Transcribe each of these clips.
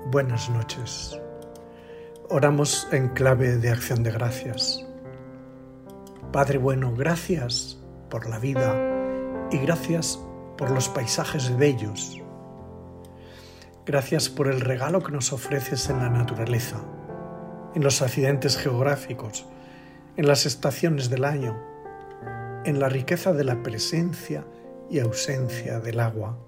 Buenas noches. Oramos en clave de acción de gracias. Padre bueno, gracias por la vida y gracias por los paisajes bellos. Gracias por el regalo que nos ofreces en la naturaleza, en los accidentes geográficos, en las estaciones del año, en la riqueza de la presencia y ausencia del agua.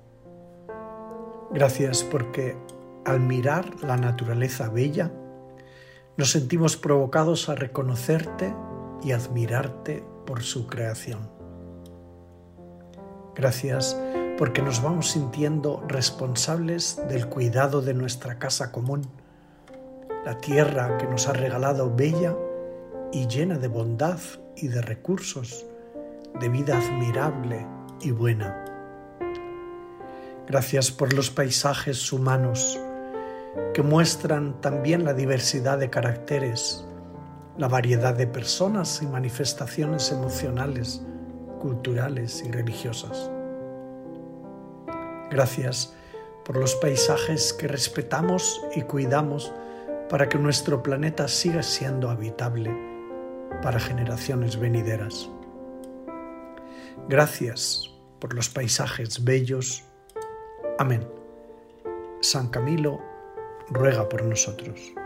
Gracias porque al mirar la naturaleza bella, nos sentimos provocados a reconocerte y admirarte por su creación. Gracias porque nos vamos sintiendo responsables del cuidado de nuestra casa común, la tierra que nos ha regalado bella y llena de bondad y de recursos, de vida admirable y buena. Gracias por los paisajes humanos que muestran también la diversidad de caracteres, la variedad de personas y manifestaciones emocionales, culturales y religiosas. Gracias por los paisajes que respetamos y cuidamos para que nuestro planeta siga siendo habitable para generaciones venideras. Gracias por los paisajes bellos. Amén. San Camilo ruega por nosotros.